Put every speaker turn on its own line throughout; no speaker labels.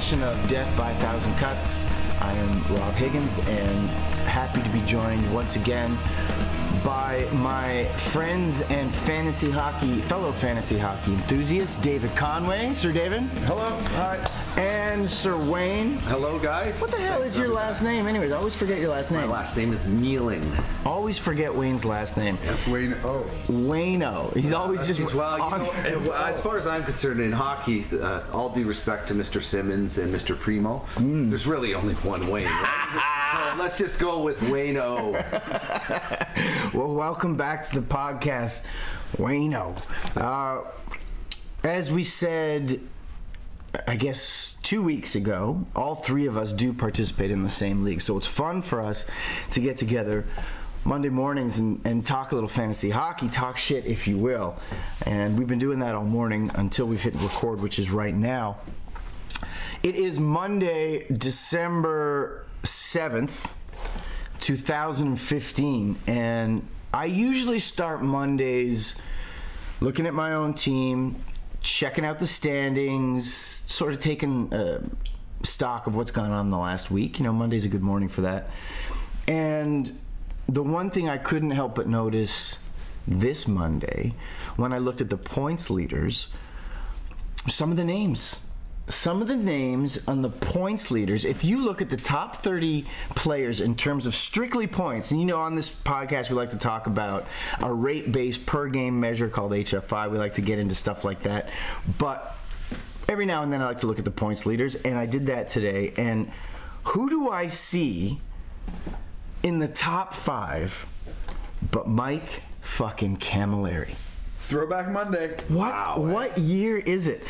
edition of Death by 1,000 Cuts. I am Rob Higgins and happy to be joined once again by my friends and fellow fantasy hockey enthusiasts, David Conway. Sir David.
Hello. Hi.
And Sir Wayne.
Hello, guys.
What the hell is your last name anyways? I always forget your last name.
My last name is Mealing.
Always forget Wayne's last name.
That's Wayne O.
Wayno. He's always just...
As far as I'm concerned, in hockey, all due respect to Mr. Simmons and Mr. Primo, there's really only one Wayne, right? So let's just go with Wayne O.
Well, welcome back to the podcast, Wayno. As we said, I guess 2 weeks ago, all three of us do participate in the same league. So it's fun for us to get together Monday mornings and talk a little fantasy hockey, talk shit, if you will. And we've been doing that all morning until we've hit record, which is right now. It is Monday, December 7th, 2015, and I usually start Mondays looking at my own team, checking out the standings, sort of taking stock of what's gone on in the last week. You know, Monday's a good morning for that. And the one thing I couldn't help but notice this Monday, when I looked at the points leaders, some of the names on the points leaders, if you look at the top 30 players in terms of strictly points, and you know on this podcast we like to talk about a rate-based per-game measure called HFI. We like to get into stuff like that. But every now and then I like to look at the points leaders, and I did that today. And who do I see in the top 5 but Mike fucking Camilleri?
Throwback Monday.
What year is it?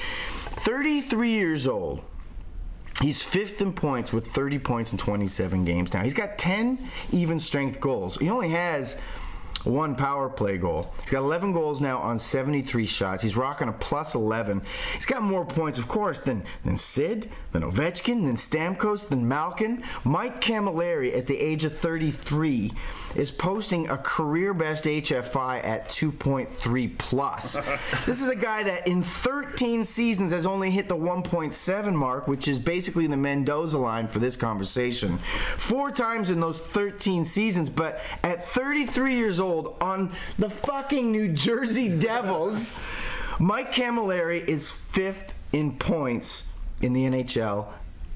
33 years old. He's 5th in points with 30 points in 27 games now. He's got 10 even strength goals. He only has 1 power play goal. He's got 11 goals now on 73 shots. He's rocking a plus 11. He's got more points, of course, than Sid, than Ovechkin, than Stamkos, than Malkin. Mike Camilleri, at the age of 33, is posting a career best HFI at 2.3 plus. This is a guy that in 13 seasons has only hit the 1.7 mark, which is basically the Mendoza line for this conversation. 4 times in those 13 seasons, but at 33 years old on the fucking New Jersey Devils, Mike Camilleri is 5th in points in the NHL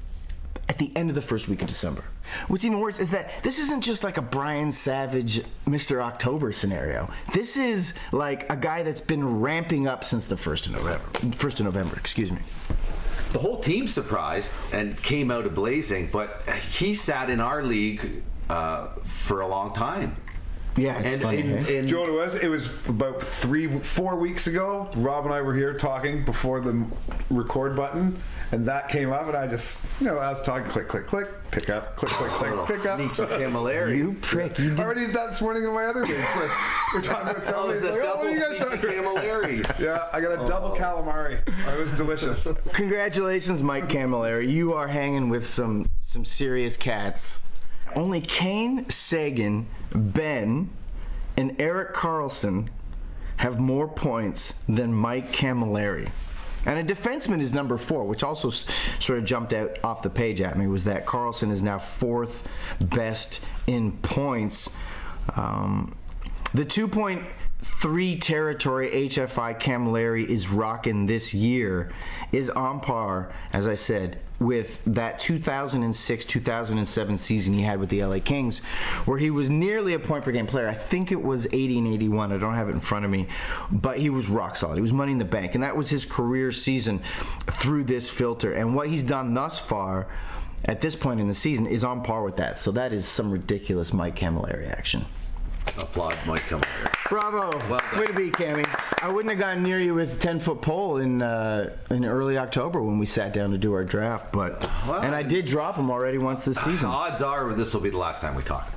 at the end of the first week of December. What's even worse is that this isn't just like a Brian Savage Mr. October scenario. This is like a guy that's been ramping up since the 1st of November, excuse me.
The whole team's surprised and came out a-blazing, but he sat in our league for a long time.
Yeah, it's funny.
Do you know what it was? About 4 weeks ago, Rob and I were here talking before the record button, and that came up, and I just, I was talking, click, click, click, pick up, click, click, click, pick up.
Sneaky Camilleri.
You prick. You
I already did that this morning in my other league. We're talking about something.
It's a double sneaky Camilleri.
Yeah, I got a double calamari. It was delicious.
Congratulations, Mike Camilleri. You are hanging with some serious cats. Only Kane, Sagan, Ben, and Erik Karlsson have more points than Mike Camilleri. And a defenseman is number 4, which also sort of jumped out off the page at me, was that Karlsson is now 4th best in points. The 2.3 territory HFI Camilleri is rocking this year is on par, as I said, with that 2006-2007 season he had with the LA Kings, where he was nearly a point per game player. I think it was 80 and 81. I don't have it in front of me, but he was rock solid. He was money in the bank, and that was his career season through this filter. And what he's done thus far at this point in the season is on par with that. So that is some ridiculous Mike Camilleri action.
Applaud Mike Camilleri.
Bravo.
Well done.
Way to be, Cammy. I wouldn't have gotten near you with a 10-foot pole in early October when we sat down to do our draft, and I did drop him already once this season.
Odds are this will be the last time we talk.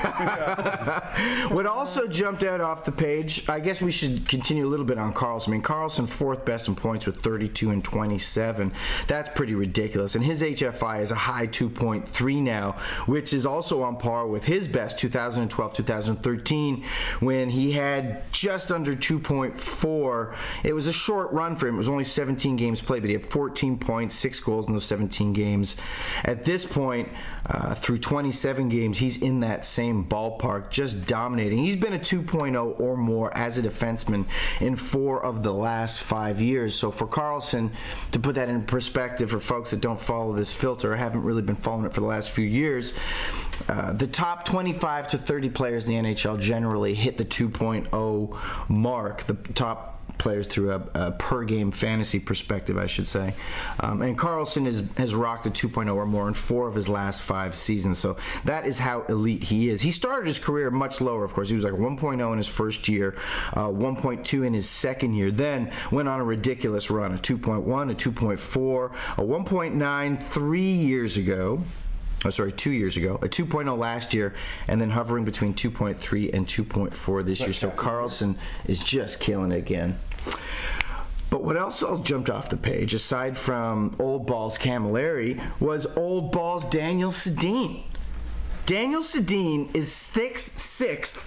What also jumped out off the page, I guess we should continue a little bit on Karlsson. I mean, Karlsson 4th best in points with 32 and 27. That's pretty ridiculous. And his HFI is a high 2.3 now, which is also on par with his best 2012-2013 when he had just under 2.4 2.4. It was a short run for him. It was only 17 games played, but he had 14 points, 6 goals in those 17 games. At this point, through 27 games, he's in that same ballpark, just dominating. He's been a 2.0 or more as a defenseman in 4 of the last 5 years. So for Karlsson, to put that in perspective for folks that don't follow this filter or haven't really been following it for the last few years, the top 25 to 30 players in the NHL generally hit the 2.0 mark. The top players through a per game fantasy perspective, I should say. And Karlsson has rocked a 2.0 or more in 4 of his last 5 seasons. So that is how elite he is. He started his career much lower, of course. He was like 1.0 in his first year, 1.2 in his second year, then went on a ridiculous run, a 2.1, a 2.4, a 1.9 2 years ago, a 2.0 last year, and then hovering between 2.3 and 2.4 this year. So Karlsson is just killing it again. But what else all jumped off the page, aside from Old Balls Camilleri, was Old Balls Daniel Sedin. Daniel Sedin is sixth.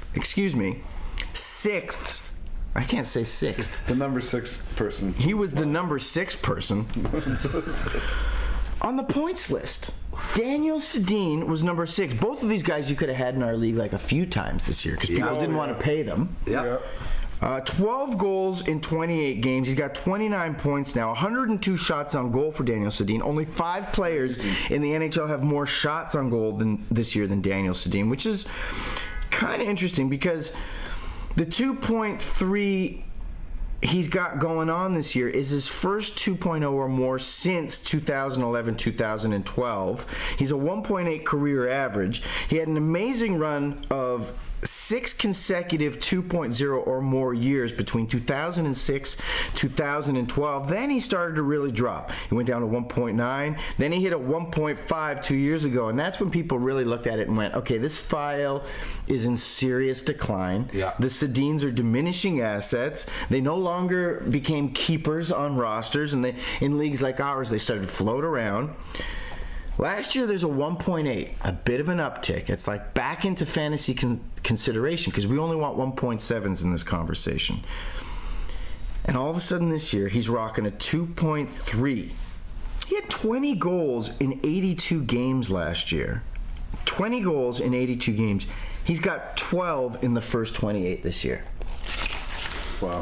I can't say sixth.
The number 6 person.
He was the number 6 person on the points list. Daniel Sedin was number 6. Both of these guys you could have had in our league like a few times this year because people didn't want to pay them.
Yeah.
12 goals in 28 games. He's got 29 points now. 102 shots on goal for Daniel Sedin. Only 5 players in the NHL have more shots on goal this year than Daniel Sedin, which is kind of interesting because the 2.3 he's got going on this year is his first 2.0 or more since 2011-2012. He's a 1.8 career average. He had an amazing run of 6 consecutive 2.0 or more years between 2006 2012. Then he started to really drop. He went down to 1.9. Then he hit a 1.5 2 years ago, and that's when people really looked at it and went, okay, this file is in serious decline.
Yeah.
The Sedins are diminishing assets. They no longer became keepers on rosters, and in leagues like ours, they started to float around. Last year, there's a 1.8, a bit of an uptick. It's like back into fantasy consideration because we only want 1.7s in this conversation. And all of a sudden this year, he's rocking a 2.3. He had 20 goals in 82 games last year. 20 goals in 82 games. He's got 12 in the first 28 this year.
Wow.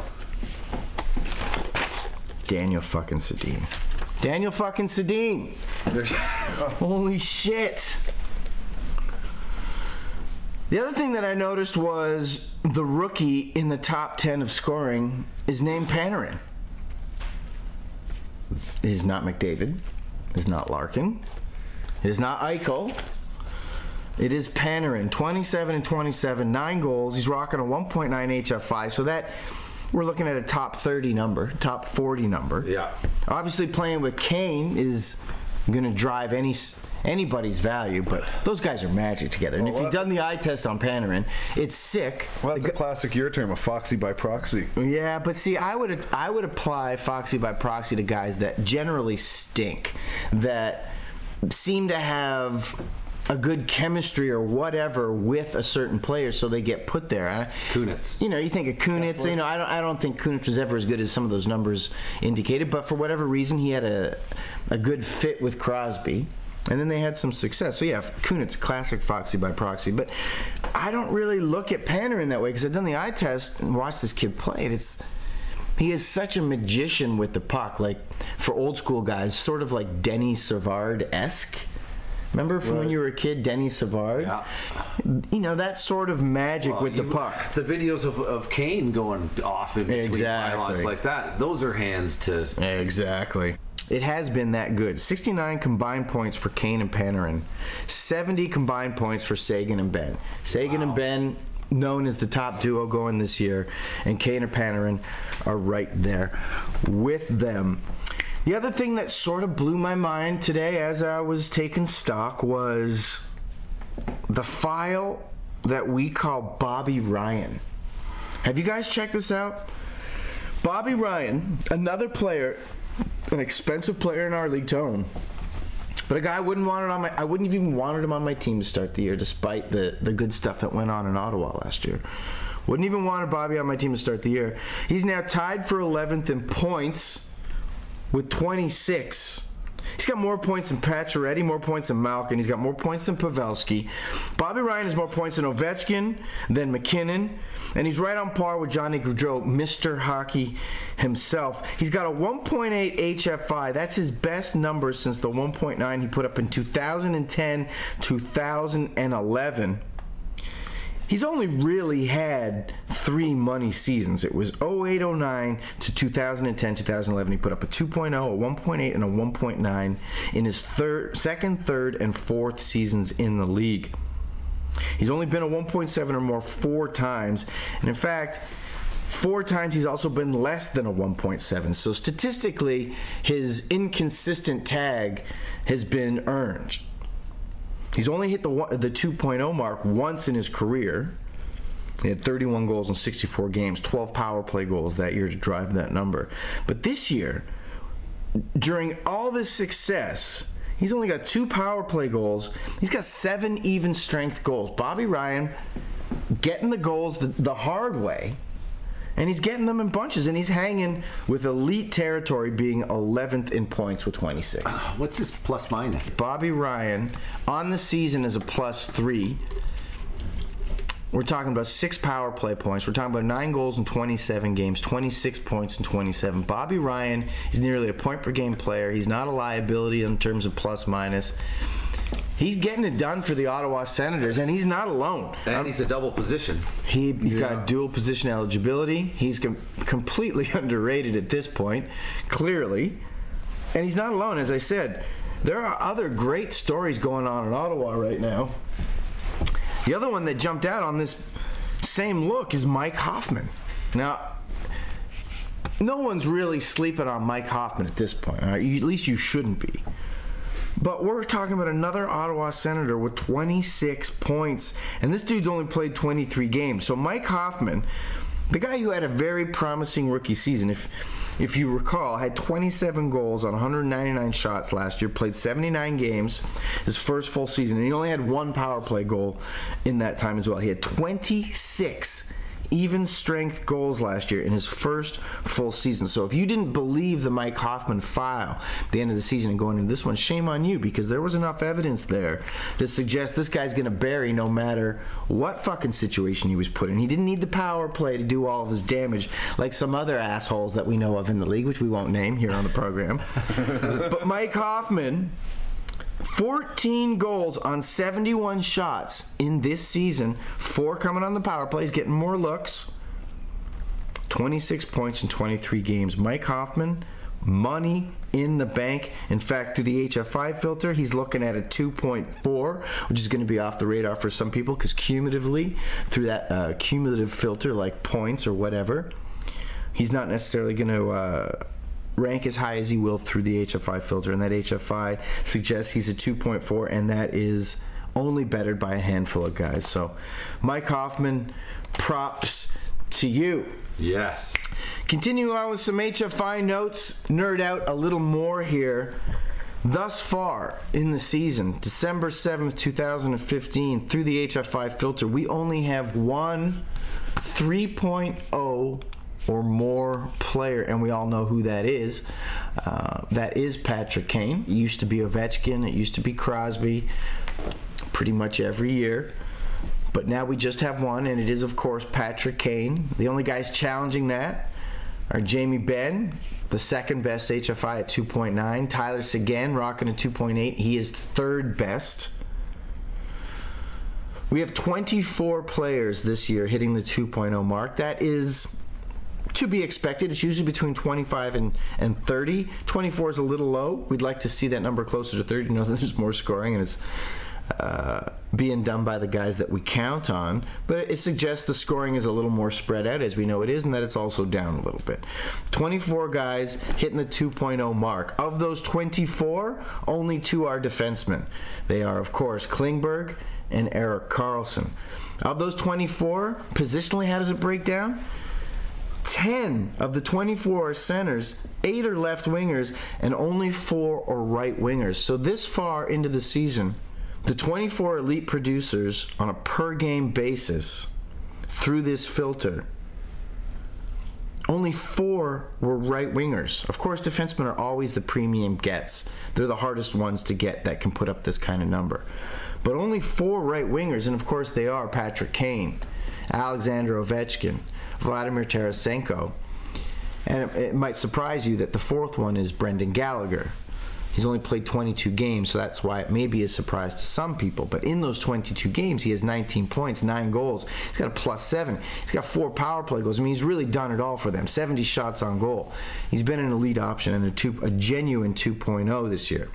Daniel fucking Sedin. Daniel fucking Sedin. Holy shit. The other thing that I noticed was the rookie in the top 10 of scoring is named Panarin. It is not McDavid. It is not Larkin. It is not Eichel. It is Panarin. 27 and 27, 9 goals. He's rocking a 1.9 HF5. So that, we're looking at a top 30 number, top 40 number.
Yeah.
Obviously, playing with Kane is going to drive anybody's value, but those guys are magic together. And if you've done the eye test on Panarin, it's sick.
Well, that's a classic your term, a foxy by proxy.
Yeah, but see, I would apply foxy by proxy to guys that generally stink, that seem to have a good chemistry or whatever with a certain player, so they get put there.
Kunitz.
You know, you think of Kunitz. You know, I don't think Kunitz was ever as good as some of those numbers indicated, but for whatever reason, he had a good fit with Crosby, and then they had some success. So yeah, Kunitz, classic foxy by proxy. But I don't really look at Panarin that way because I've done the eye test and watched this kid play. He is such a magician with the puck. Like for old school guys, sort of like Denny Savard-esque. Remember from when you were a kid, Denny Savard?
Yeah.
You know, that sort of magic with the puck.
The videos of Kane going off in between pylons like that, those are hands to...
Exactly. It has been that good. 69 combined points for Kane and Panarin. 70 combined points for Sagan and Ben. Sagan and Ben, known as the top duo going this year, and Kane and Panarin are right there with them. The other thing that sort of blew my mind today as I was taking stock was the file that we call Bobby Ryan. Have you guys checked this out? Bobby Ryan, another player, an expensive player in our league to own, but a guy I wouldn't even wanted him on my team to start the year, despite the good stuff that went on in Ottawa last year. Wouldn't even want Bobby on my team to start the year. He's now tied for 11th in points with 26. He's got more points than Pacioretty, more points than Malkin. He's got more points than Pavelski. Bobby Ryan has more points than Ovechkin, than McKinnon, and he's right on par with Johnny Gaudreau, Mr. Hockey himself. He's got a 1.8 HFI. That's his best number since the 1.9 he put up in 2010, 2011. He's only really had 3 money seasons. It was 08-09 to 2010-2011. He put up a 2.0, a 1.8, and a 1.9 in his second, third, and fourth seasons in the league. He's only been a 1.7 or more 4 times. And in fact, 4 times he's also been less than a 1.7. So statistically, his inconsistent tag has been earned. He's only hit the 2.0 mark once in his career. He had 31 goals in 64 games, 12 power play goals that year to drive that number. But this year, during all this success, he's only got 2 power play goals. He's got 7 even strength goals. Bobby Ryan getting the goals the hard way, and he's getting them in bunches, and he's hanging with elite territory, being 11th in points with 26.
What's his plus minus?
Bobby Ryan on the season is a +3. We're talking about 6 power play points. We're talking about 9 goals in 27 games, 26 points in 27. Bobby Ryan is nearly a point per game player. He's not a liability in terms of plus minus. He's getting it done for the Ottawa Senators, and he's not alone.
And he's a double position.
He's got dual position eligibility. He's completely underrated at this point, clearly. And he's not alone, as I said. There are other great stories going on in Ottawa right now. The other one that jumped out on this same look is Mike Hoffman. Now, no one's really sleeping on Mike Hoffman at this point. Right? At least you shouldn't be. But we're talking about another Ottawa Senator with 26 points. And this dude's only played 23 games. So Mike Hoffman, the guy who had a very promising rookie season, if you recall, had 27 goals on 199 shots last year, played 79 games, his first full season. And he only had 1 power play goal in that time as well. He had 26 even strength goals last year in his first full season. So if you didn't believe the Mike Hoffman file at the end of the season and going into this one, shame on you, because there was enough evidence there to suggest this guy's going to bury no matter what fucking situation he was put in. He didn't need the power play to do all of his damage like some other assholes that we know of in the league, which we won't name here on the program. But Mike Hoffman, 14 goals on 71 shots in this season, 4 coming on the power play. He's getting more looks. 26 points in 23 games. Mike Hoffman, money in the bank. In fact, through the HFI filter, he's looking at a 2.4, which is going to be off the radar for some people because cumulatively, through that cumulative filter like points or whatever, he's not necessarily going to rank as high as he will through the HFI filter, and that HFI suggests he's a 2.4, and that is only bettered by a handful of guys. So Mike Hoffman, props to you.
Yes.
Continuing on with some HFI notes, nerd out a little more here. Thus far in the season, December 7th, 2015, through the HFI filter, we only have one 3.0 or more player, and we all know who that is. That is Patrick Kane. It used to be Ovechkin. It used to be Crosby pretty much every year. But now we just have one, and it is, of course, Patrick Kane. The only guys challenging that are Jamie Benn, the second best HFI at 2.9. Tyler Seguin rocking a 2.8. He is third best. We have 24 players this year hitting the 2.0 mark. That is to be expected. It's usually between 25 and 30. 24 is a little low. We'd like to see that number closer to 30. You know, there's more scoring, and it's being done by the guys that we count on. But it suggests the scoring is a little more spread out, as we know it is, and that it's also down a little bit. 24 guys hitting the 2.0 mark. Of those 24, only 2 are defensemen. They are, of course, Klingberg and Erik Karlsson. Of those 24, positionally, how does it break down? 10 of the 24 are centers, 8 are left wingers, and only 4 are right wingers. So this far into the season, the 24 elite producers on a per game basis through this filter, only 4 were right wingers. Of course, defensemen are always the premium gets. They're the hardest ones to get that can put up this kind of number. But only 4 right wingers, and of course they are Patrick Kane, Alexander Ovechkin, Vladimir Tarasenko. And it might surprise you that the 4th one is Brendan Gallagher. He's only played 22 games, so that's why it may be a surprise to some people. But in those 22 games, he has 19 points, 9 goals. He's got a +7. He's got 4 power play goals. I mean, he's really done it all for them. 70 shots on goal. He's been an elite option and a genuine 2.0 this year.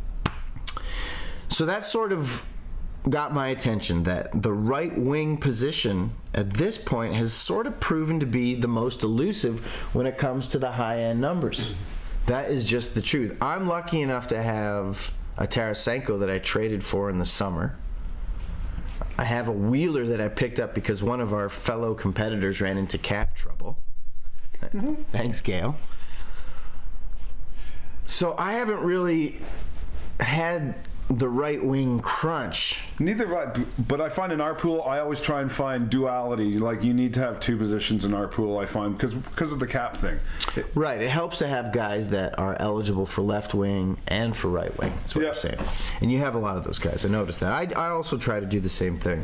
So that sort of got my attention, that the right wing position at this point has sort of proven to be the most elusive when it comes to the high-end numbers. That is just the truth. I'm lucky enough to have a Tarasenko that I traded for in the summer. I have a Wheeler that I picked up because one of our fellow competitors ran into cap trouble. Thanks, Gail. So I haven't really had the right wing crunch.
Neither have I, but I find in our pool, I always try and find duality. Like, you need to have 2 positions in our pool, I find, because of the cap thing.
Right. It helps to have guys that are eligible for left wing and for right wing. That's what I'm saying. And you have a lot of those guys. I noticed that. I also try to do the same thing.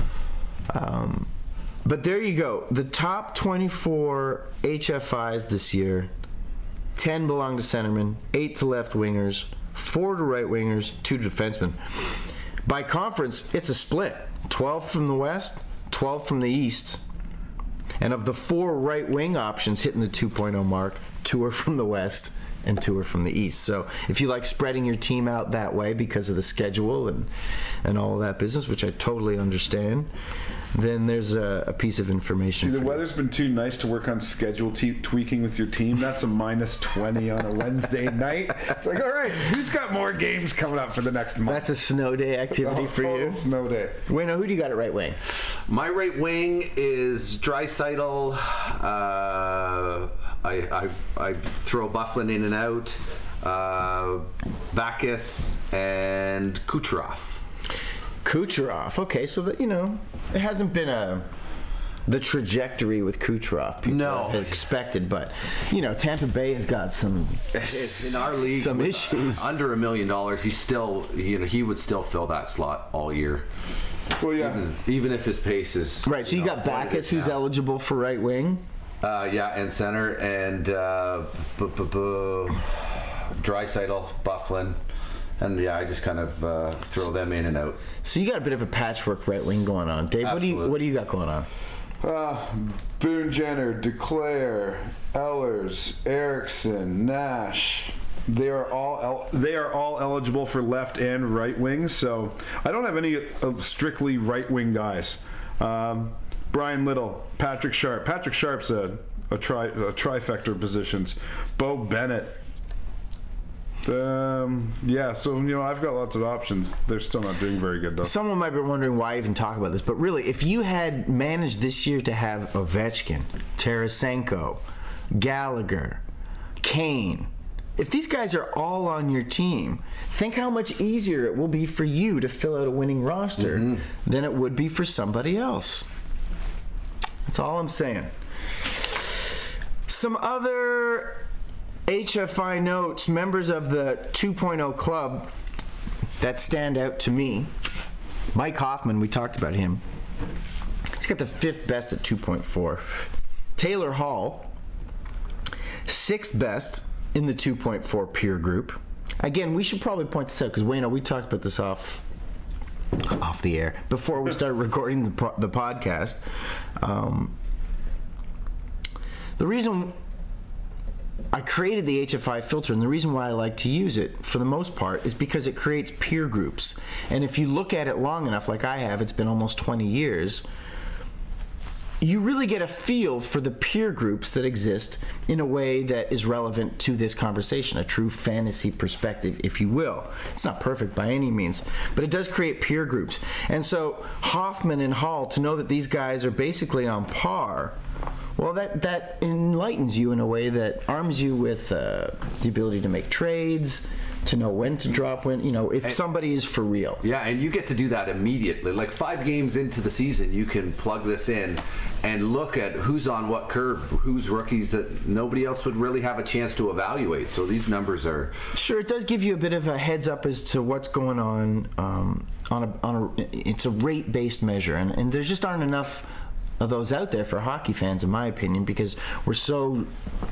But there you go. The top 24 HFIs this year, 10 belong to centermen, 8 to left wingers, 4 to right wingers, 2 to defensemen. By conference, it's a split. 12 from the West, 12 from the East. And of the 4 right wing options hitting the 2.0 mark, 2 are from the West and 2 are from the East. So if you like spreading your team out that way because of the schedule and all of that business, which I totally understand, then there's a piece of information.
See, the weather's been too nice to work on schedule tweaking with your team. That's a -20 on a Wednesday night. It's like, all right, who's got more games coming up for the next month?
That's a snow day activity for you.
Snow day.
Wayno, who do you got at right wing?
My right wing is Draisaitl. I throw Byfuglien in and out. Backes and Kucherov.
Kucherov. Okay, so that, it hasn't been the trajectory with Kucherov people have expected, but Tampa Bay has got some
in our league
some issues.
Under $1 million, he's still he would still fill that slot all year.
Well, yeah.
Even if his pace is
right. So you got Backes, who's eligible for right wing.
And center, and Draisaitl, Byfuglien. And I just kind of throw them in and out.
So you got a bit of a patchwork right wing going on, Dave. What do you got going on?
Boone Jenner, Duclair, Ehlers, Erickson, Nash. They are all eligible for left and right wings. So I don't have any strictly right wing guys. Brian Little, Patrick Sharp. Patrick Sharp's a trifecta of positions. Bo Bennett. So I've got lots of options. They're still not doing very good though.
Someone might be wondering why I even talk about this, but really, if you had managed this year to have Ovechkin, Tarasenko, Gallagher, Kane, if these guys are all on your team, think how much easier it will be for you to fill out a winning roster than it would be for somebody else. That's all I'm saying. Some other HFI notes, members of the 2.0 club that stand out to me. Mike Hoffman, we talked about him. He's got the 5th best at 2.4. Taylor Hall, 6th best in the 2.4 peer group. Again, we should probably point this out because Wayno, we talked about this off the air before we started recording the podcast. The reason I created the HFI filter, and the reason why I like to use it for the most part is because it creates peer groups. And if you look at it long enough, like I have, it's been almost 20 years, you really get a feel for the peer groups that exist in a way that is relevant to this conversation, a true fantasy perspective, if you will. It's not perfect by any means, but it does create peer groups. And so Hoffman and Hall, to know that these guys are basically on par, well, that enlightens you in a way that arms you with the ability to make trades, to know when to drop when, if somebody is for real.
Yeah, and you get to do that immediately. Like 5 games into the season, you can plug this in and look at who's on what curve, who's rookies that nobody else would really have a chance to evaluate. So these numbers are...
Sure, it does give you a bit of a heads up as to what's going on it's a rate-based measure, and there just aren't enough of those out there for hockey fans, in my opinion, because we're so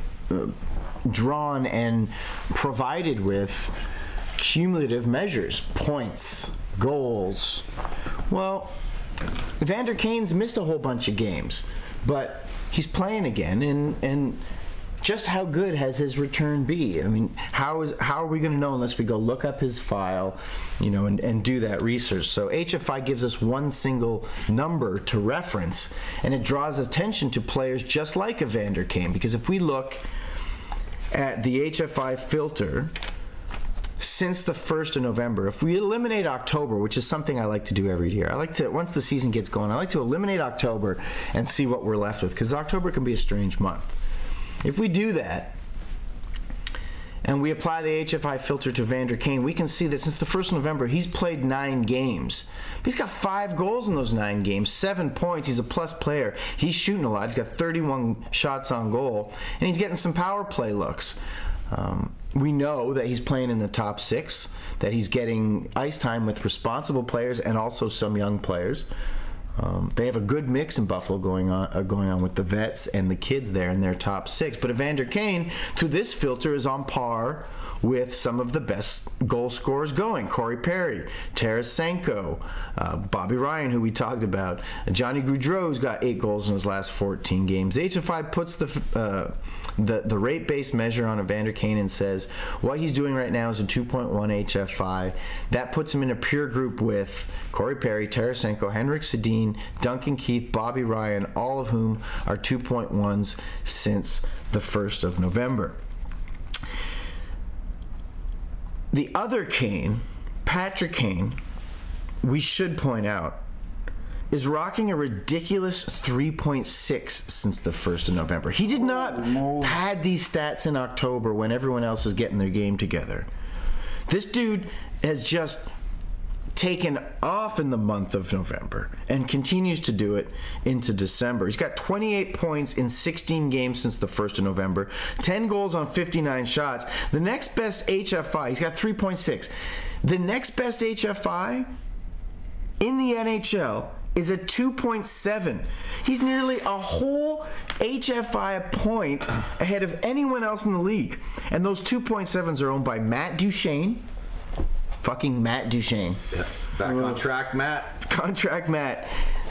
drawn and provided with cumulative measures, points, goals. Well, Evander Kane's missed a whole bunch of games, but he's playing again, and just how good has his return be? I mean, how are we going to know unless we go look up his file, and do that research? So HFI gives us one single number to reference, and it draws attention to players just like Evander Kane, because if we look at the HFI filter since the 1st of November, if we eliminate October, which is something I like to do every year, once the season gets going, I like to eliminate October and see what we're left with, because October can be a strange month. If we do that, and we apply the HFI filter to Evander Kane, we can see that since the 1st of November, he's played 9 games. But he's got 5 goals in those 9 games, 7 points. He's a plus player. He's shooting a lot. He's got 31 shots on goal, and he's getting some power play looks. We know that he's playing in the top 6, that he's getting ice time with responsible players and also some young players. They have a good mix in Buffalo going on with the vets and the kids there in their top 6. But Evander Kane, through this filter, is on par with some of the best goal scorers going. Corey Perry, Tarasenko, Bobby Ryan, who we talked about. Johnny Gaudreau's got 8 goals in his last 14 games. HFI puts the rate-based measure on Evander Kane and says what he's doing right now is a 2.1 HFI. That puts him in a peer group with Corey Perry, Tarasenko, Henrik Sedin, Duncan Keith, Bobby Ryan, all of whom are 2.1s since the 1st of November. The other Kane, Patrick Kane, we should point out, is rocking a ridiculous 3.6 since the 1st of November. He did not pad these stats in October when everyone else is getting their game together. This dude has just taken off in the month of November and continues to do it into December. He's got 28 points in 16 games since the 1st of November, 10 goals on 59 shots. The next best HFI, he's got 3.6. The next best HFI in the NHL is a 2.7. He's nearly a whole HFI a point ahead of anyone else in the league. And those 2.7s are owned by Matt Duchene. Fucking Matt Duchene.
Yeah. Back on track, Matt.
Contract Matt.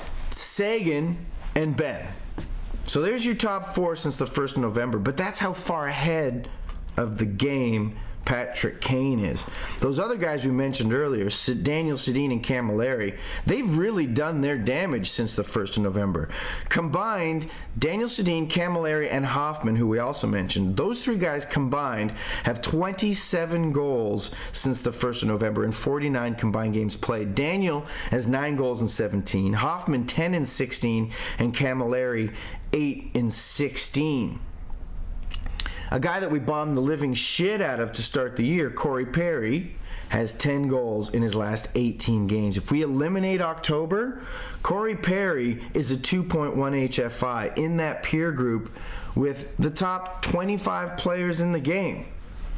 Sagan and Ben. So there's your top 4 since the 1st of November. But that's how far ahead of the game Patrick Kane is. Those other guys we mentioned earlier, Daniel Sedin and Camilleri, they've really done their damage since the 1st of November. Combined, Daniel Sedin, Camilleri, and Hoffman, who we also mentioned, those 3 guys combined have 27 goals since the 1st of November in 49 combined games played. Daniel has 9 goals in 17, Hoffman 10 in 16, and Camilleri 8 in 16. A guy that we bombed the living shit out of to start the year, Corey Perry, has 10 goals in his last 18 games. If we eliminate October, Corey Perry is a 2.1 HFI in that peer group with the top 25 players in the game.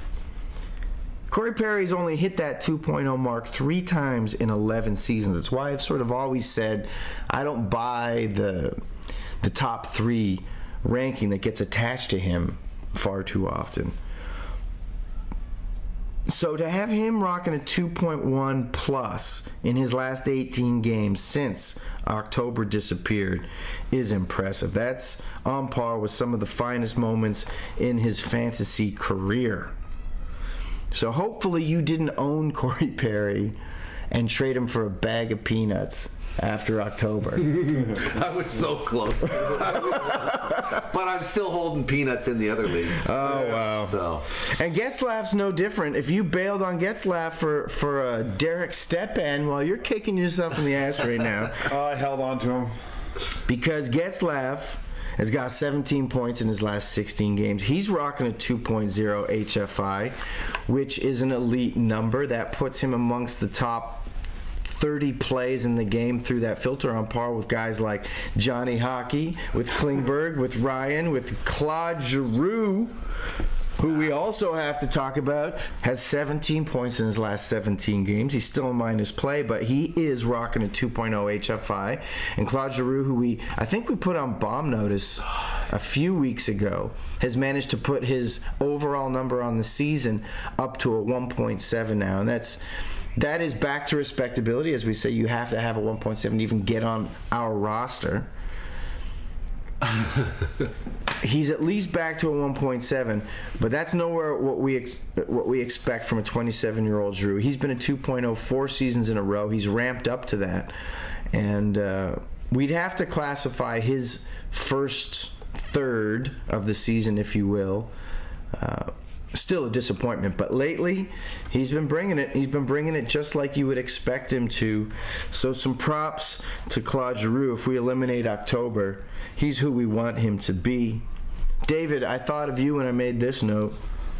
Corey Perry's only hit that 2.0 mark 3 times in 11 seasons. That's why I've sort of always said I don't buy the top 3 ranking that gets attached to him far too often. So to have him rocking a 2.1 plus in his last 18 games since October disappeared is impressive. That's on par with some of the finest moments in his fantasy career. So hopefully you didn't own Corey Perry and trade him for a bag of peanuts after October.
I was so close. But I'm still holding peanuts in the other league.
Oh, wow.
So.
And Getzlaf's no different. If you bailed on Getzlaf for Derek Stepan, well, you're kicking yourself in the ass right now.
I held on to him.
Because Getzlaf, has got 17 points in his last 16 games. He's rocking a 2.0 HFI, which is an elite number. That puts him amongst the top 30 plays in the game through that filter, on par with guys like Johnny Hockey, with Klingberg, with Ryan, with Claude Giroux, who we also have to talk about, has 17 points in his last 17 games. He's still a minus play, but he is rocking a 2.0 HFI. And Claude Giroux, who I think we put on bomb notice a few weeks ago, has managed to put his overall number on the season up to a 1.7 now. And that is back to respectability. As we say, you have to have a 1.7 to even get on our roster. He's at least back to a 1.7, but that's nowhere what we expect from a 27-year-old Giroux. He's been a 2.0 4 seasons in a row. He's ramped up to that, and we'd have to classify his first third of the season, if you will. Still a disappointment, but lately he's been bringing it. He's been bringing it just like you would expect him to. So some props to Claude Giroux. If we eliminate October, he's who we want him to be. David, I thought of you when I made this note.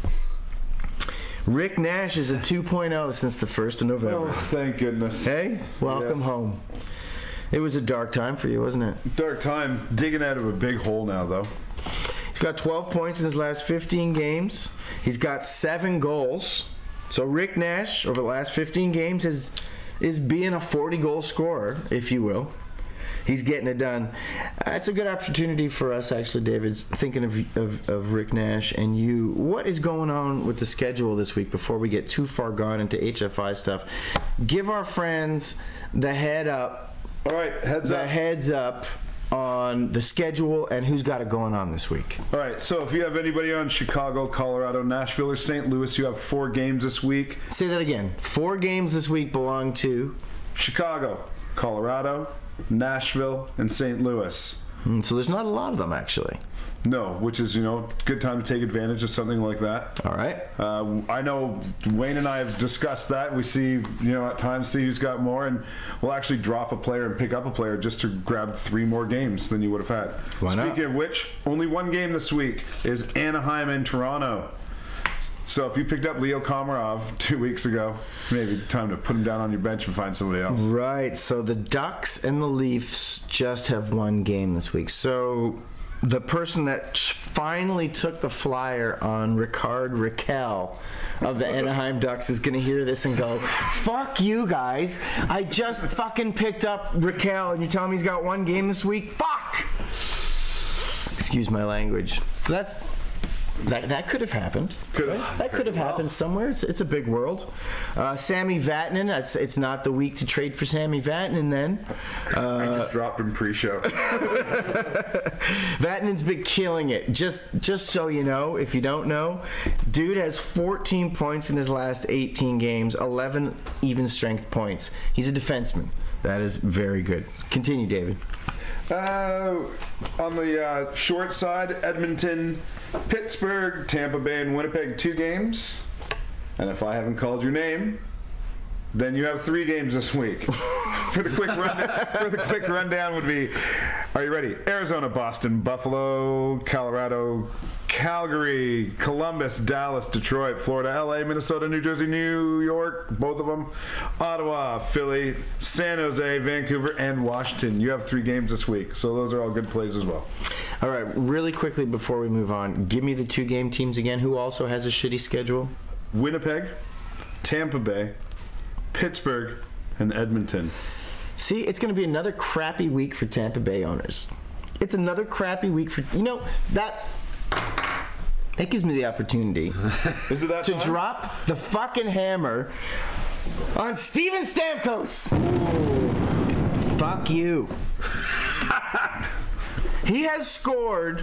Rick Nash is a 2.0 since the 1st of November.
Oh, thank goodness.
Hey, welcome home. It was a dark time for you, wasn't it?
Dark time. Digging out of a big hole now, though.
He's got 12 points in his last 15 games. He's got 7 goals. So Rick Nash, over the last 15 games, is being a 40-goal scorer, if you will. He's getting it done. It's a good opportunity for us, actually, David, thinking of Rick Nash and you. What is going on with the schedule this week before we get too far gone into HFI stuff? Give our friends the head up.
All right,
heads up on the schedule and who's got it going on this week.
All right, so if you have anybody on Chicago, Colorado, Nashville, or St. Louis, you have 4 games this week.
Say that again. 4 games this week belong to
Chicago, Colorado, Nashville, and St. Louis.
So there's not a lot of them, actually.
No, which is, good time to take advantage of something like that.
All right.
I know Wayne and I have discussed that. We see, at times see who's got more, and we'll actually drop a player and pick up a player just to grab 3 more games than you would have had.
Why not?
Speaking of which, only 1 game this week is Anaheim and Toronto. So if you picked up Leo Komarov 2 weeks ago, maybe time to put him down on your bench and find somebody else.
Right. So the Ducks and the Leafs just have 1 game this week. So the person that finally took the flyer on Rickard Rakell of the Anaheim Ducks is going to hear this and go, fuck you guys. I just fucking picked up Rakell and you're telling me he's got 1 game this week? Fuck! Excuse my language. That could have happened. That could have happened somewhere. It's a big world. Sammy Vatanen. It's not the week to trade for Sammy Vatanen then.
I just dropped him pre-show.
Vatanen's been killing it. Just so you know, if you don't know, dude has 14 points in his last 18 games, 11 even strength points. He's a defenseman. That is very good. Continue, David.
On the short side, Edmonton, Pittsburgh, Tampa Bay, and Winnipeg 2 games. And if I haven't called your name, then you have 3 games this week. For the quick rundown would be, are you ready? Arizona, Boston, Buffalo, Colorado, Calgary, Columbus, Dallas, Detroit, Florida, LA, Minnesota, New Jersey, New York, both of them, Ottawa, Philly, San Jose, Vancouver, and Washington. You have 3 games this week, so those are all good plays as well.
All right, really quickly before we move on, give me the 2-game teams again. Who also has a shitty schedule?
Winnipeg, Tampa Bay, Pittsburgh, and Edmonton.
See, it's going to be another crappy week for Tampa Bay owners. It's another crappy week for that gives me the opportunity
Is it that
to
time?
drop the fucking hammer on Steven Stamkos. Fuck you. He has scored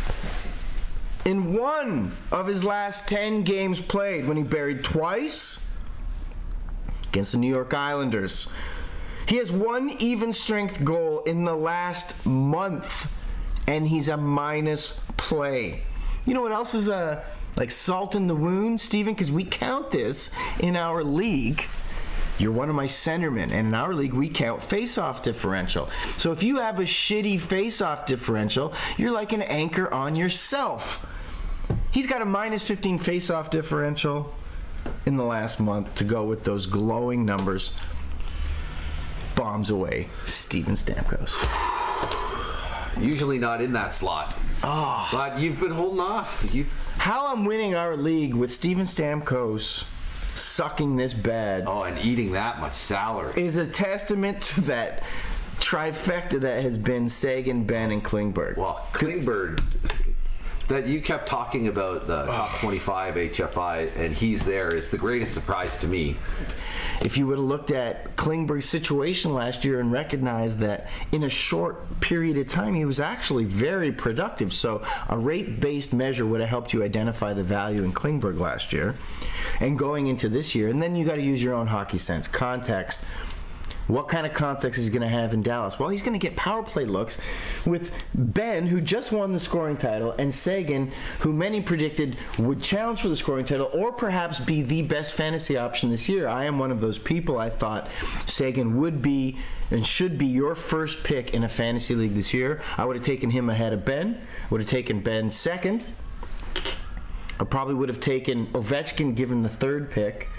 in 1 of his last 10 games played when he buried twice against the New York Islanders. He has 1 even strength goal in the last month, and he's a minus play. You know what else is like salt in the wound, Steven? Because we count this in our league. you're one of my centermen. And in our league, we count face-off differential. So if you have a shitty face-off differential, you're like an anchor on yourself. He's got a minus 15 face-off differential in the last month to go with those glowing numbers. Bombs away, Steven Stamkos.
Usually not in that slot.
Oh.
But you've been holding off.
How I'm winning our league with Steven Stamkos sucking this bad.
Oh, and eating that much salary.
Is a testament to that trifecta that has been Seguin, Benn, and Klingberg.
Well, Klingberg, that you kept talking about the top 25 HFI, and he's there, is the greatest surprise to me.
If you would have looked at Klingberg's situation last year and recognized that in a short period of time he was actually very productive, so a rate-based measure would have helped you identify the value in Klingberg last year. And going into this year, and then you got to use your own hockey sense, context. What kind of context is he going to have in Dallas? Well, he's going to get power play looks with Benn, who just won the scoring title, and Seguin, who many predicted would challenge for the scoring title or perhaps be the best fantasy option this year. I am one of those people. I thought Seguin would be and should be your first pick in a fantasy league this year. I would have taken him ahead of Benn. Would have taken Benn second. I probably would have taken Ovechkin given the third pick.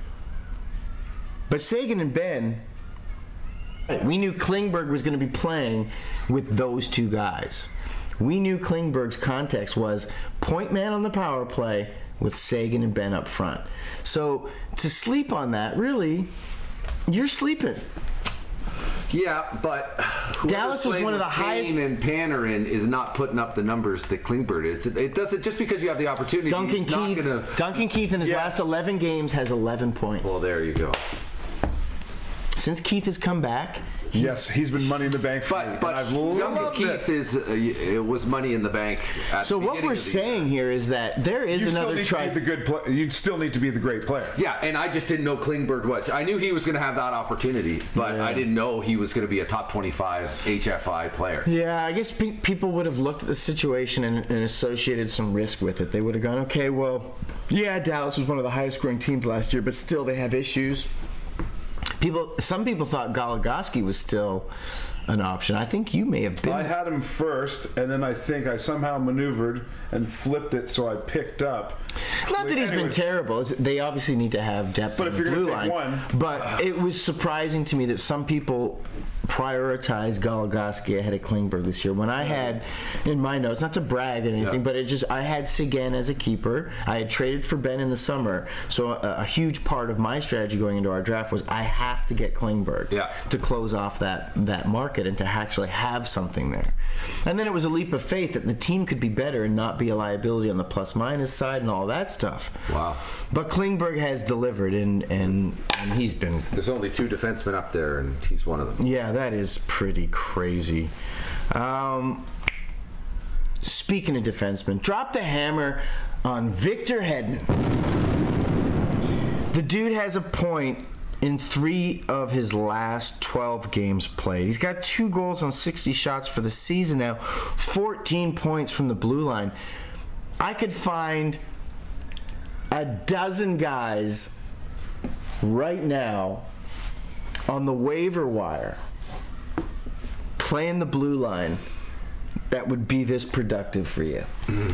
But Seguin and Benn, we knew Klingberg was going to be playing with those two guys. We knew Klingberg's context was point man on the power play with Seguin and Benn up front. So to sleep on that, really, you're sleeping.
Yeah, but
Dallas was one of the highest.
Kane and Panarin is not putting up the numbers that Klingberg is. It doesn't just because you have the opportunity.
Duncan Keith in his last 11 games has 11 points.
Well, there you go.
Since Keith has come back,
he's been Money in the Bank for me.
But
I've
Duncan
loved
Keith
it.
it was Money in the Bank.
So what we're saying here is that there is another try.
You still need to be the great player.
Yeah, and I just didn't know Klingberg was. I knew he was going to have that opportunity, but I didn't know he was going to be a top 25 HFI player.
Yeah, I guess people would have looked at the situation and associated some risk with it. They would have gone, okay, well, yeah, Dallas was one of the highest scoring teams last year, but still they have issues. Some people thought Goligoski was still an option. I think you may have been.
I had him first, and then I think I somehow maneuvered and flipped it, so I picked up.
Not that he's been terrible. They obviously need to have depth
but
on
if
the
you're
blue
gonna take
line.
one,
but it was surprising to me that some people prioritized Goligoski ahead of Klingberg this year. When I had in my notes, not to brag or anything, but I had Seguin as a keeper. I had traded for Benn in the summer, so a huge part of my strategy going into our draft was I have to get Klingberg to close off that market and to actually have something there. And then it was a leap of faith that the team could be better and not be a liability on the plus-minus side and all that stuff.
Wow.
But Klingberg has delivered, and he's been...
There's only 2 defensemen up there, and he's one of them.
Yeah, that is pretty crazy. Speaking of defensemen, drop the hammer on Victor Hedman. The dude has a point in 3 of his last 12 games played. He's got 2 goals on 60 shots for the season now, 14 points from the blue line. I could find a dozen guys right now on the waiver wire playing the blue line that would be this productive for you.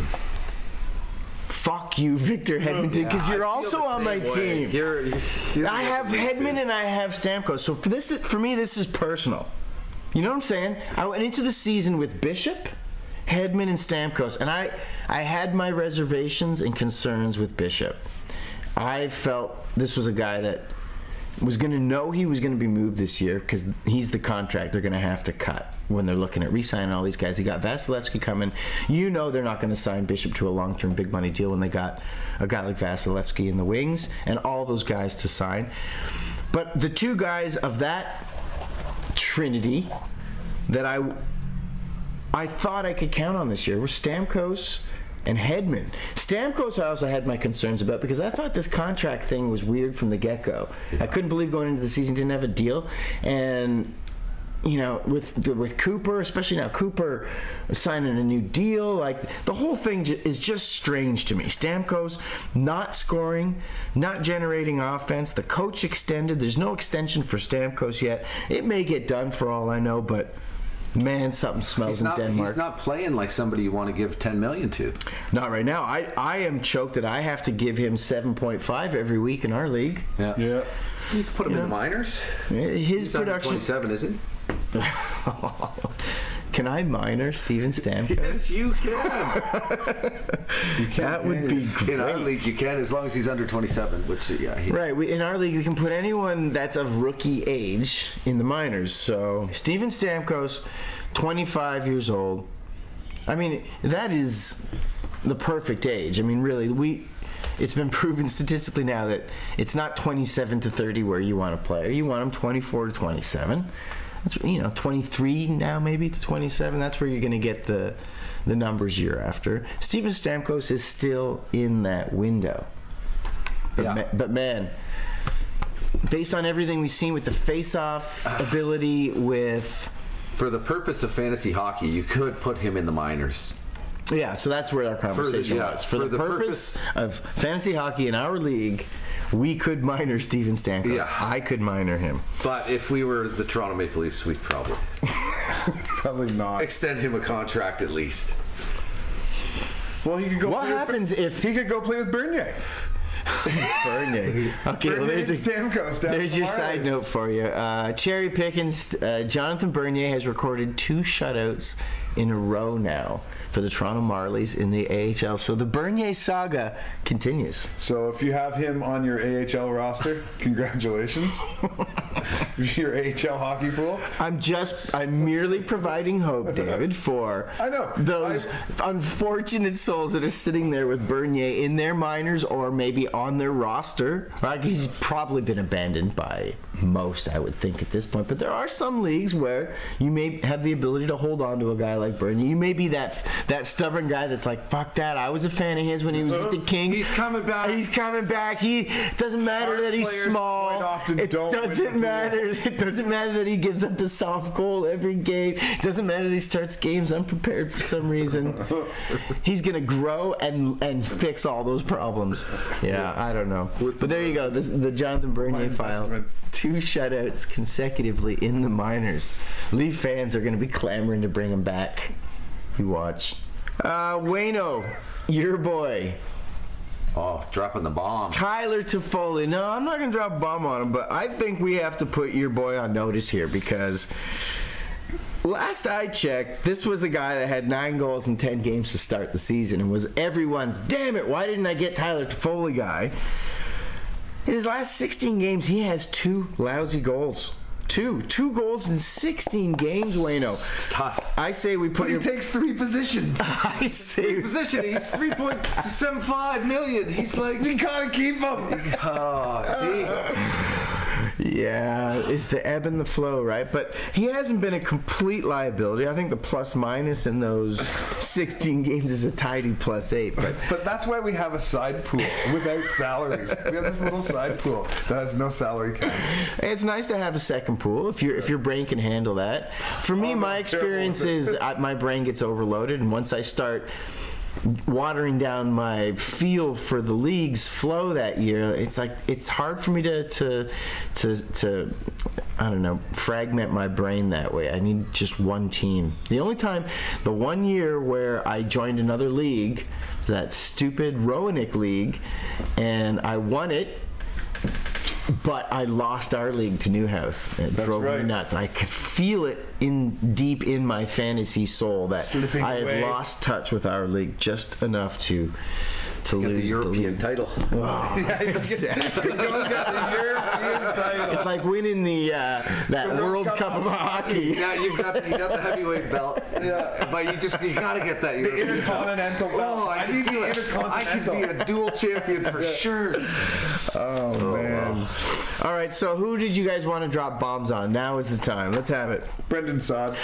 Fuck you, Victor Hedman, because you're also on my team. I have Hedman and I have Stamkos. So for me, this is personal. You know what I'm saying? I went into the season with Bishop, Hedman, and Stamkos, and I had my reservations and concerns with Bishop. I felt this was a guy that was going to know he was going to be moved this year because he's the contract they're going to have to cut when they're looking at re-signing all these guys. They got Vasilevsky coming. You know they're not going to sign Bishop to a long-term big money deal when they got a guy like Vasilevsky in the wings and all those guys to sign. But the 2 guys of that trinity that I thought I could count on this year were Stamkos and Hedman. Stamkos I also had my concerns about because I thought this contract thing was weird from the get-go. I couldn't believe going into the season didn't have a deal, and with Cooper, especially now Cooper signing a new deal, like the whole thing is just strange to me. Stamkos not scoring, not generating offense. The coach extended. There's no extension for Stamkos yet. It may get done for all I know, but man, something smells in Denmark.
He's not playing like somebody you want to give $10 million to.
Not right now. I am choked that I have to give him 7.5 every week in our league.
Yeah.
You can put him in the minors.
His
He's
production.
27, isn't he?
Can I minor Steven Stamkos?
Yes, you can.
That would be great.
In our league, you can, as long as he's under 27. Which,
right. In our league, we can put anyone that's of rookie age in the minors. So Steven Stamkos, 25 years old. I mean, that is the perfect age. I mean, really, it's been proven statistically now that it's not 27 to 30 where you want to play. You want them 24 to 27. That's 23 now maybe to 27. That's where you're going to get the numbers you're after. Steven Stamkos is still in that window. But man, based on everything we've seen with the face-off ability,
for the purpose of fantasy hockey, you could put him in the minors.
Yeah, so that's where our conversation was. For the purpose of fantasy hockey in our league, we could minor Steven Stamkos.
Yeah.
I could minor him.
But if we were the Toronto Maple Leafs, we'd
probably not
extend him a contract at least.
Well, he could go.
What happens if
he could go play with Bernier?
Bernier. Okay, well, there's your side note for you. Cherry Pickens, Jonathan Bernier has recorded 2 shutouts in a row now for the Toronto Marlies in the AHL. So the Bernier saga continues.
So if you have him on your AHL roster, congratulations. Your AHL hockey pool.
I'm merely providing hope, David, for those unfortunate souls that are sitting there with Bernier in their minors or maybe on their roster. Like, he's probably been abandoned by most, I would think, at this point. But there are some leagues where you may have the ability to hold on to a guy like Bernier. You may be that stubborn guy that's like, fuck that, I was a fan of his when he was with the Kings.
He's coming back.
It doesn't matter that he's small. It doesn't matter that he gives up a soft goal every game. It doesn't matter that he starts games unprepared for some reason. He's going to grow and fix all those problems. Yeah, I don't know. But there you go, the Jonathan Bernier file. 2 shutouts consecutively in the minors. Leaf fans are going to be clamoring to bring him back. You watch. Wayno, your boy.
Oh, dropping the bomb.
Tyler Toffoli. No, I'm not going to drop a bomb on him, but I think we have to put your boy on notice here because last I checked, this was a guy that had 9 goals in 10 games to start the season and was everyone's, damn it, why didn't I get Tyler Toffoli guy? In his last 16 games, he has 2 lousy goals. 2 goals in 16 games, Wayno.
It's tough.
I say we put.
But he takes 3 positions.
I say
position. He's $3.75 million. He's like,
you gotta keep him.
Oh, see.
Yeah, it's the ebb and the flow, right? But he hasn't been a complete liability. I think the plus minus in those 16 games is a tidy +8.
But that's why we have a side pool without salaries. We have this little side pool that has no salary cap.
It's nice to have a second pool if your brain can handle that. For me, my experience is my brain gets overloaded, and once I start watering down my feel for the league's flow that year, it's hard for me to I don't know, fragment my brain that way. I need just one team. The 1 year where I joined another league, that stupid Roenick league, and I won it, but I lost our league to Newhouse. It drove me nuts. I could feel it deep in my fantasy soul that I had lost touch with our league just enough to lose
the European title.
Oh, exactly. It's like winning that World Cup of hockey.
Yeah, you got the heavyweight belt. Yeah, but you got to get that
the Intercontinental belt.
Oh, I could be a dual champion for sure.
Oh man. Wow. All right, so who did you guys want to drop bombs on? Now is the time. Let's have it.
Brendan Saad.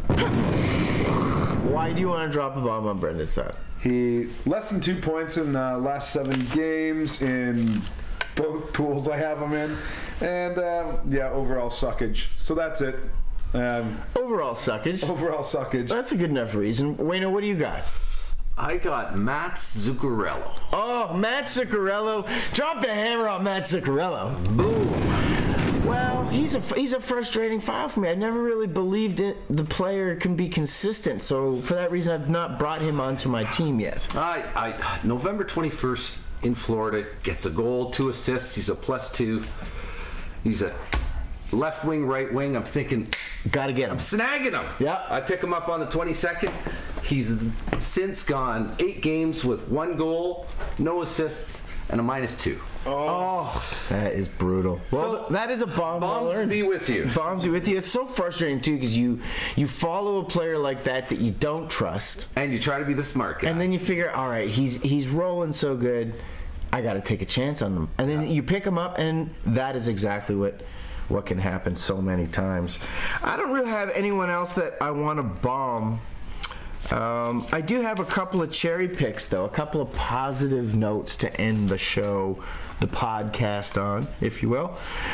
Why do you want to drop a bomb on Brendan Saad?
He less than 2 points in the last 7 games in both pools I have him in, and overall suckage. So that's it.
Overall suckage.
Overall suckage.
That's a good enough reason. Wayno, what do you got?
I got Matt Zuccarello.
Oh, Matt Zuccarello. Drop the hammer on Matt Zuccarello.
Boom.
Well, he's a frustrating file for me. I never really believed the player can be consistent. So for that reason, I've not brought him onto my team yet.
November 21st in Florida, gets a goal, 2 assists. He's a +2. He's a left wing, right wing. I'm thinking,
gotta get him.
I'm snagging him.
Yeah.
I pick him up on the 22nd. He's since gone 8 games with 1 goal, no assists, and a -2.
Oh, that is brutal. Well,
So,
that is a bomb.
Bombs be with you.
Bombs be with you. It's so frustrating too because you follow a player like that you don't trust,
And you try to be the smart guy.
and then you figure, all right, he's rolling so good, I got to take a chance on him, and then you pick him up, and that is exactly what can happen so many times. I don't really have anyone else that I want to bomb. I do have a couple of cherry picks, though, a couple of positive notes to end the show, the podcast on, if you will.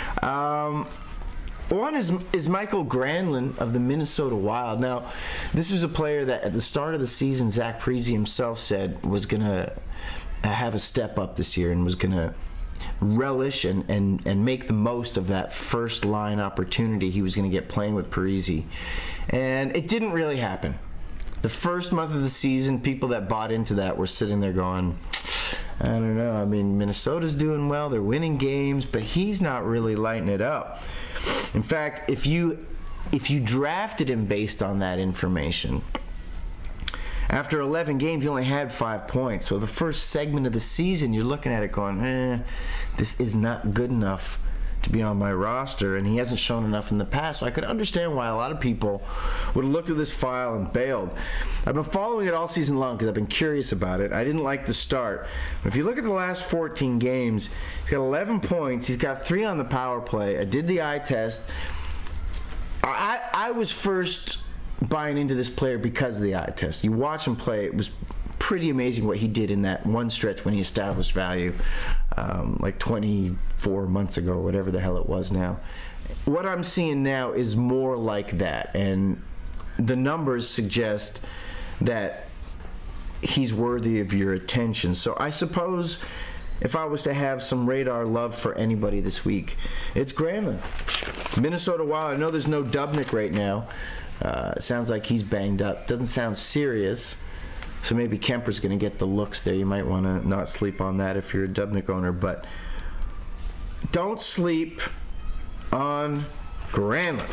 One is Michael Granlund of the Minnesota Wild. Now, this was a player that at the start of the season, Zach Parise himself said was going to have a step up this year and was going to relish and make the most of that first line opportunity he was going to get playing with Parise. And it didn't really happen. The first month of the season, people that bought into that were sitting there going, I don't know. I mean, Minnesota's doing well. They're winning games, but he's not really lighting it up. In fact, if you drafted him based on that information, after 11 games, you only had 5 points. So the first segment of the season, you're looking at it going, this is not good enough to be on my roster, and he hasn't shown enough in the past. So I could understand why a lot of people would have looked at this file and bailed. I've been following it all season long because I've been curious about it. I didn't like the start. But if you look at the last 14 games, he's got 11 points. He's got 3 on the power play. I did the eye test. I was first buying into this player because of the eye test. You watch him play, it was pretty amazing what he did in that one stretch when he established value, like 24 months ago, whatever the hell it was now. What I'm seeing now is more like that, and the numbers suggest that he's worthy of your attention. So I suppose if I was to have some radar love for anybody this week, it's Granlund. Minnesota Wild. I know there's no Dubnyk right now. It sounds like he's banged up. Doesn't sound serious. So maybe Kemper's going to get the looks there. You might want to not sleep on that if you're a Dubnyk owner. But don't sleep on Granlund.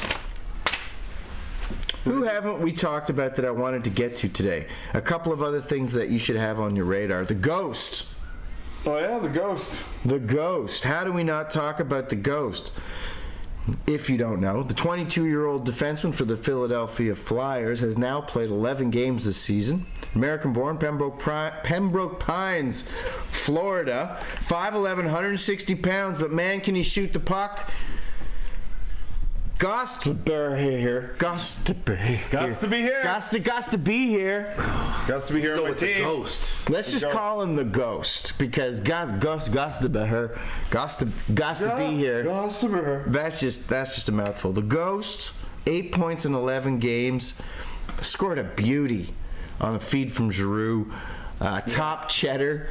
Who haven't we talked about that I wanted to get to today? A couple of other things that you should have on your radar. The Ghost.
Oh, yeah, the Ghost.
The Ghost. How do we not talk about the Ghost? If you don't know, the 22-year-old defenseman for the Philadelphia Flyers has now played 11 games this season. American-born, Pembroke Pines, Florida. 5'11", 160 pounds, but man, can he shoot the puck. Gots to be here.
Gots to be here.
Gots to be here.
Gots to be here on my
with the
team.
Ghost.
Let's just call him the Ghost because Gots to be here. Gots to be here.
Gots to be here.
That's just a mouthful. The Ghost, 8 points in 11 games, scored a beauty on a feed from Giroux. Top cheddar.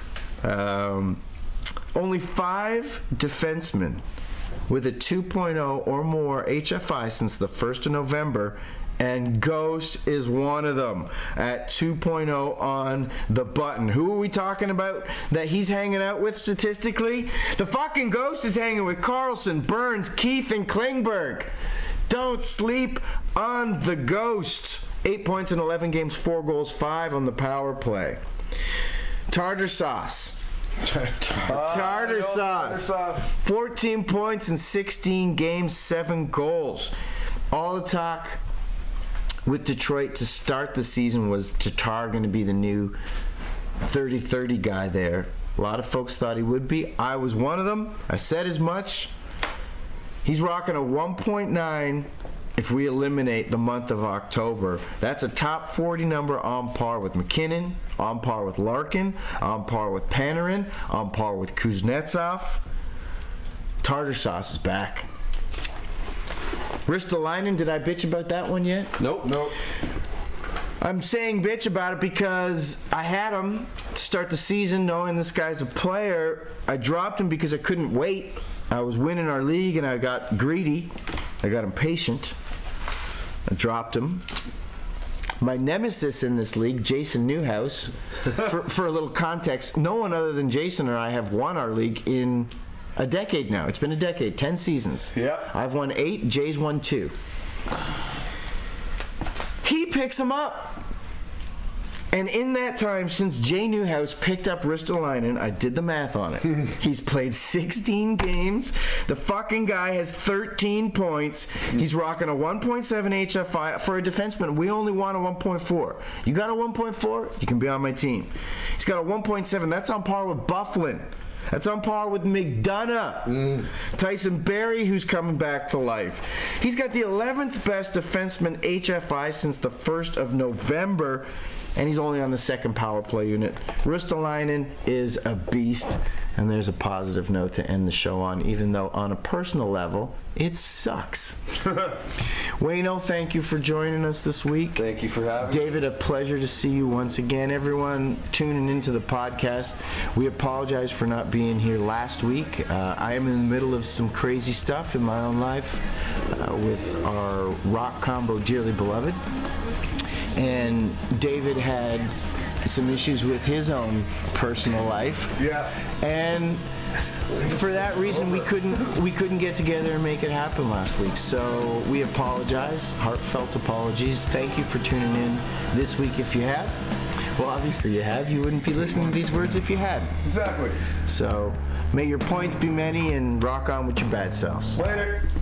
Only 5 defensemen with a 2.0 or more HFI since the 1st of November, and Ghost is one of them at 2.0 on the button. Who are we talking about that he's hanging out with statistically? The fucking Ghost is hanging with Carlson, Burns, Keith, and Klingberg. Don't sleep on the Ghost. 8 points in 11 games, 4 goals, 5 on the power play. Tartar Sauce. Tartar sauce. 14 points in 16 games, 7 goals. All the talk with Detroit to start the season was Tatar going to be the new 30-30 guy there. A lot of folks thought he would be. I was one of them. I said as much. He's rocking a 1.9 if we eliminate the month of October. That's a top 40 number on par with McKinnon, on par with Larkin, on par with Panarin, on par with Kuznetsov. Tartar Sauce is back. Ristolainen, did I bitch about that one yet?
Nope.
I'm saying bitch about it because I had him to start the season knowing this guy's a player. I dropped him because I couldn't wait. I was winning our league and I got greedy. I got impatient. I dropped him. My nemesis in this league, Jason Newhouse, for a little context, no one other than Jason or I have won our league in a decade now. It's been a decade, 10 seasons.
Yeah.
I've won 8, Jay's won 2. He picks him up. And in that time, since Jay Newhouse picked up Ristolainen, I did the math on it. He's played 16 games. The fucking guy has 13 points. He's rocking a 1.7 HFI. For a defenseman, we only want a 1.4. You got a 1.4? You can be on my team. He's got a 1.7. That's on par with Bufflin. That's on par with McDonough. Tyson Barrie, who's coming back to life. He's got the 11th best defenseman HFI since the 1st of November, and he's only on the second power play unit. Ristolainen is a beast, and there's a positive note to end the show on, even though on a personal level, it sucks. Wayno, thank you for joining us this week.
Thank you for having me.
David, a pleasure to see you once again. Everyone tuning into the podcast, we apologize for not being here last week. I am in the middle of some crazy stuff in my own life with our rock combo, Dearly Beloved. And David had some issues with his own personal life.
Yeah.
And for that reason, we couldn't get together and make it happen last week. So we apologize, heartfelt apologies. Thank you for tuning in this week. If you have, well, obviously you have. You wouldn't be listening to these words if you hadn't.
Exactly.
So may your points be many and rock on with your bad selves.
Later.